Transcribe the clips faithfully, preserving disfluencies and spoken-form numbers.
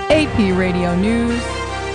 A P Radio News.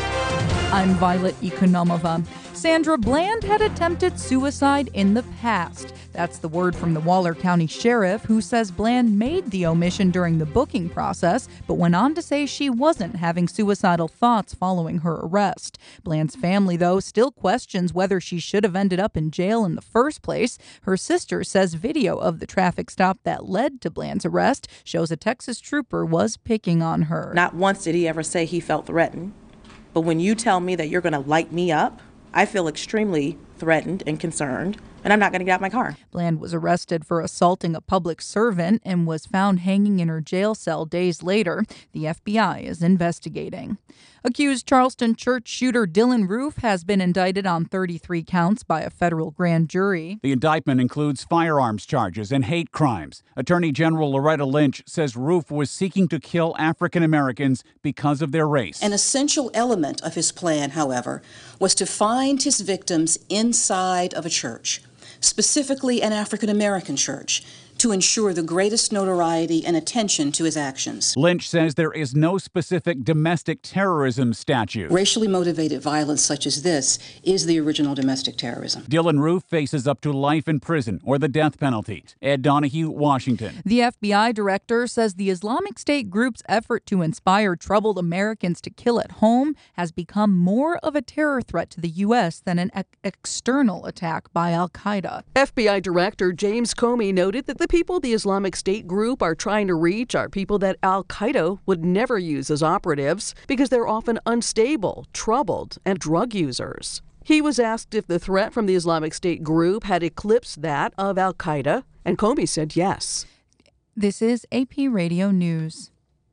I'm Violet Economova. Sandra Bland had attempted suicide in the past. That's the word from the Waller County Sheriff, who says Bland made the omission during the booking process, but went on to say she wasn't having suicidal thoughts following her arrest. Bland's family, though, still questions whether she should have ended up in jail in the first place. Her sister says video of the traffic stop that led to Bland's arrest shows a Texas trooper was picking on her. Not once did he ever say he felt threatened, but when you tell me that you're going to light me up, I feel extremely threatened and concerned, and I'm not going to get out of my car. Bland was arrested for assaulting a public servant and was found hanging in her jail cell days later. The F B I is investigating. Accused Charleston church shooter Dylan Roof has been indicted on thirty-three counts by a federal grand jury. The indictment includes firearms charges and hate crimes. Attorney General Loretta Lynch says Roof was seeking to kill African Americans because of their race. An essential element of his plan, however, was to find his victims inside of a church, specifically an African American church, to ensure the greatest notoriety and attention to his actions. Lynch says there is no specific domestic terrorism statute. Racially motivated violence such as this is the original domestic terrorism. Dylan Roof faces up to life in prison or the death penalty. Ed Donahue, Washington. The F B I director says the Islamic State group's effort to inspire troubled Americans to kill at home has become more of a terror threat to the U S than an ex- external attack by al-Qaeda. F B I Director James Comey noted that the people the Islamic State group are trying to reach are people that al-Qaeda would never use as operatives because they're often unstable, troubled, and drug users. He was asked if the threat from the Islamic State group had eclipsed that of al-Qaeda, and Comey said yes. This is A P Radio News.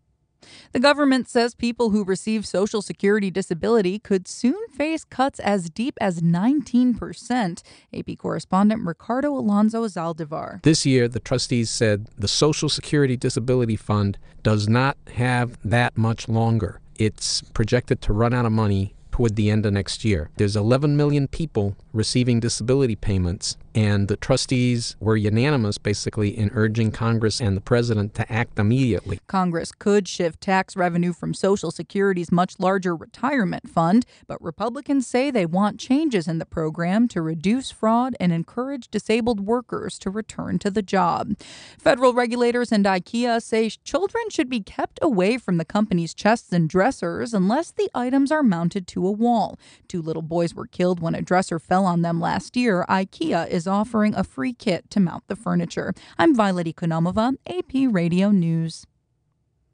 The government says people who receive Social Security disability could soon face cuts as deep as nineteen percent. A P correspondent Ricardo Alonso Zaldivar. This year, the trustees said the Social Security Disability Fund does not have that much longer. It's projected to run out of money toward the end of next year. There's eleven million people receiving disability payments, and the trustees were unanimous, basically, in urging Congress and the president to act immediately. Congress could shift tax revenue from Social Security's much larger retirement fund, but Republicans say they want changes in the program to reduce fraud and encourage disabled workers to return to the job. Federal regulators and IKEA say children should be kept away from the company's chests and dressers unless the items are mounted to a wall. Two little boys were killed when a dresser fell on them last year. IKEA is offering a free kit to mount the furniture. I'm Violet Economova, A P Radio News.